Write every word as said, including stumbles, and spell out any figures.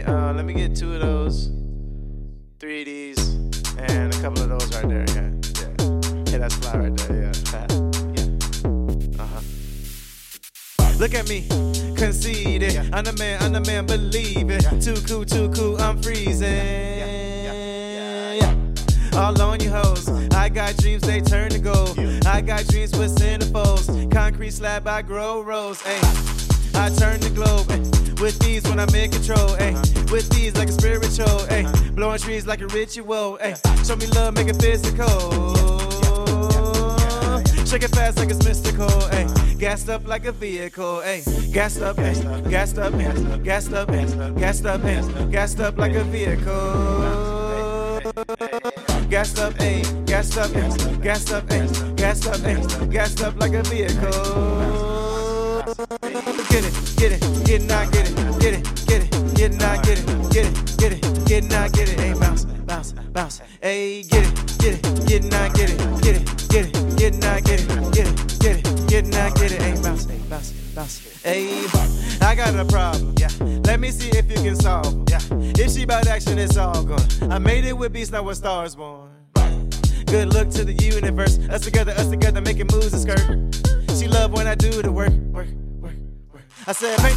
uh, let me get two of those, three of these, and a couple of those right there. Yeah, yeah, yeah. That's fly right there. Yeah, yeah. Uh huh. Look at me, concede it. Yeah. I'm the man, I'm the man, believe it. Yeah. Too cool, too cool, I'm freezing. Yeah, yeah, yeah, yeah. All on you hoes. I got dreams, they turn to gold. I got dreams with centerfolds. Concrete slab, I grow rose. Ayy, I turn the globe. Ay. With these when I'm in control. Ay. With these like a spiritual. Ay. Blowing trees like a ritual. Ay. Show me love, make it physical. Shake it fast like it's mystical. Ay. Gassed up like a vehicle. Ay. Gassed up, ay. Gassed up, ay. Gassed up, ay. Gassed up, ay. Gassed up like a vehicle. Gassed up, ayy, gassed up, ayy, gassed up, ayy, gassed up, ayy, gassed up like a vehicle. Get it, get it, get it, not get it, get it, get it, get it, not get it, get it, get it, get it, not get it, ayy, bounce, bounce, bounce, ayy, get it, get it, get it, not get it, get it, get it, get it, not get it, get it, get it, get it, not get it, ayy, bounce, ayy, bounce, bounce, ayy, I got a problem, yeah, let me see if you can solve, yeah, if she bout action, it's all gone, I made it with beats, now with stars born. Good look to the universe. Us together, us together, making moves and skirt. She love when I do the work, work, work, work. I said,